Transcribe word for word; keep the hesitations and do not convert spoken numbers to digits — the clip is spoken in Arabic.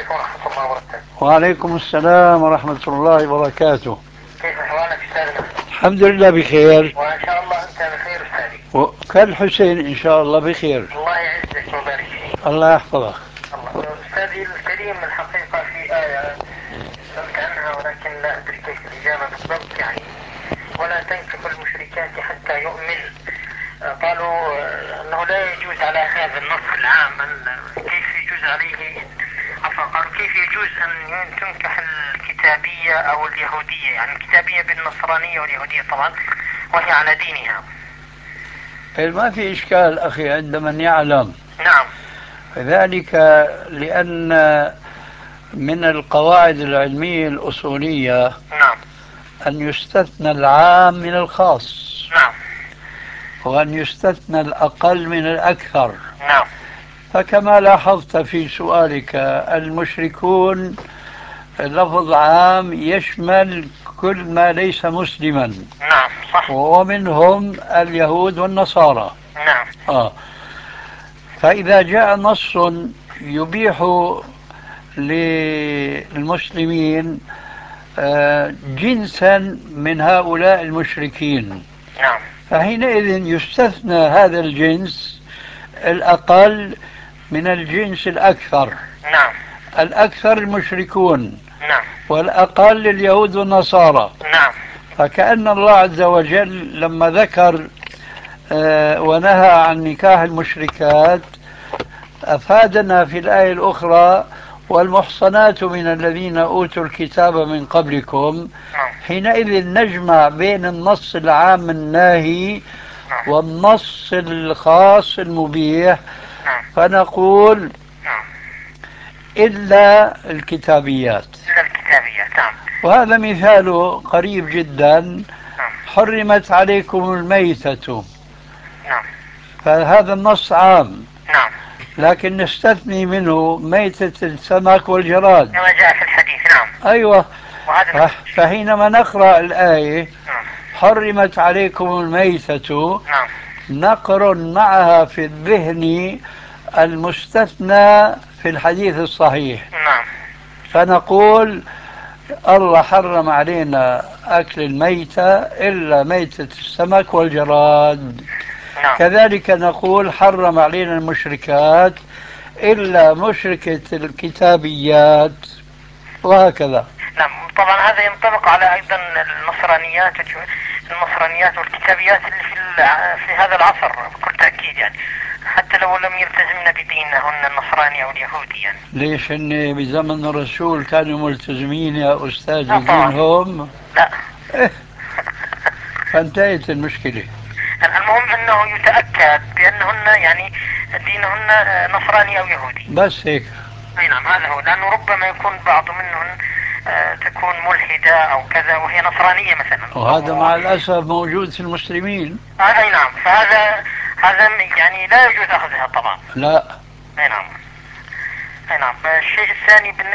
عليكم ورحمة الله وبركاته. وعليكم السلام ورحمة الله وبركاته. كيف أحوالك أستاذنا؟ الحمد لله بخير. وإن شاء الله أنت بخير أستاذي. وكالحسين إن شاء الله بخير. الله يعزك ويبارك فيك. الله يحفظك. الله. أستاذي الكريم الحقيقة في آية سألت عنها ولكن لا أدري كيف الإجابة بالضبط يعني. ولا تنكحوا المشركات حتى يؤمن. قالوا أنه لا يجوز على هذا النص العام كيف يجوز عليه. عفوا قالوا كيف يجوز أن تنكح الكتابية أو اليهودية، يعني الكتابية بالنصرانية واليهودية طبعا وهي على دينها. ما في إشكال أخي عند من يعلم. نعم. ذلك لأن من القواعد العلمية الأصولية نعم. أن يستثنى العام من الخاص. نعم. وأن يستثنى الأقل من الأكثر. نعم. فكما لاحظت في سؤالك المشركون لفظ عام يشمل كل ما ليس مسلما. نعم صح. ومنهم اليهود والنصارى. نعم. آه. فإذا جاء نص يبيح للمسلمين آه جنسا من هؤلاء المشركين، نعم. فحينئذ يستثنى هذا الجنس الأقل من الجنس الأكثر. نعم. الأكثر المشركون نعم. والأقل اليهود والنصارى. نعم. فكأن الله عز وجل لما ذكر آه ونهى عن نكاح المشركات أفادنا في الآية الأخرى والمحصنات من الذين أوتوا الكتاب من قبلكم. نعم. حينئذ نجمع بين النص العام الناهي نعم. والنص الخاص المبيح نعم. فنقول نعم. إلا الكتابيات. إلا الكتابيات. نعم. وهذا مثاله قريب جدا. نعم. حرمت عليكم الميتة. نعم. فهذا النص عام، نعم. لكن نستثني منه ميتة السمك والجراد كما جاء في الحديث. نعم. أيوة. وهذا فحينما نقرأ الآية نعم. حرمت عليكم الميتة نعم. نقرن معها في الذهن المستثنى في الحديث الصحيح. نعم. فنقول الله حرم علينا أكل الميتة إلا ميتة السمك والجراد. نعم. كذلك نقول حرم علينا المشركات إلا مشركة الكتابيات وهكذا. نعم. طبعا هذا ينطبق على أيضا النصرانيات النصرانيات والكتابيات اللي في في هذا العصر بكل تأكيد يعني، حتى لو لم يلتزمن بدينهن النصراني أو اليهودي يعني. ليش إن بزمن الرسول كانوا ملتزمين يا أستاذ لا طبعا. بدينهم؟ لا. إيه. فانتهت المشكلة. المهم أنه يتأكد بأنهن يعني دينهن نصراني أو يهودي. بس هيك. أي نعم هذا هو، لأنه ربما يكون بعض منهن آه تكون ملحدة أو كذا وهي نصرانية مثلا. وهذا مع الأسف موجود في المسلمين. آه أي نعم. فهذا هذا يعني لا يجوز أخذها طبعا. لا. أي نعم. أي نعم. الشيء الثاني بالنسبة